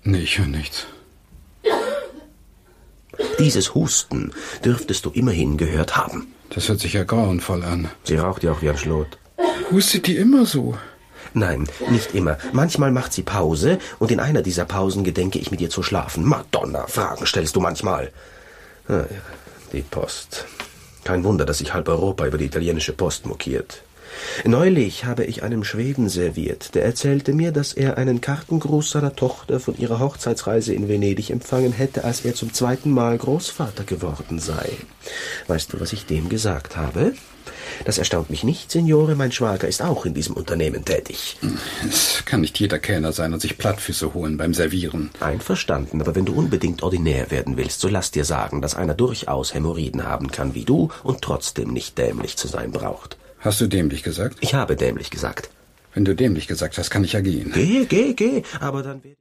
Nee, ich höre nichts. Dieses Husten dürftest du immerhin gehört haben. Das hört sich ja grauenvoll an. Sie raucht ja auch wie ein Schlot. Hustet die immer so? Nein, nicht immer. Manchmal macht sie Pause und in einer dieser Pausen gedenke ich mit ihr zu schlafen. Madonna, Fragen stellst du manchmal. Die Post. Kein Wunder, dass sich halb Europa über die italienische Post mokiert. Neulich habe ich einem Schweden serviert. Der erzählte mir, dass er einen Kartengruß seiner Tochter von ihrer Hochzeitsreise in Venedig empfangen hätte, als er zum 2. Mal Großvater geworden sei. Weißt du, was ich dem gesagt habe? Das erstaunt mich nicht, Signore, mein Schwager ist auch in diesem Unternehmen tätig. Es kann nicht jeder Kellner sein und sich Plattfüße holen beim Servieren. Einverstanden, aber wenn du unbedingt ordinär werden willst, so lass dir sagen, dass einer durchaus Hämorrhoiden haben kann wie du und trotzdem nicht dämlich zu sein braucht. Hast du dämlich gesagt? Ich habe dämlich gesagt. Wenn du dämlich gesagt hast, kann ich ja gehen. Geh, aber dann...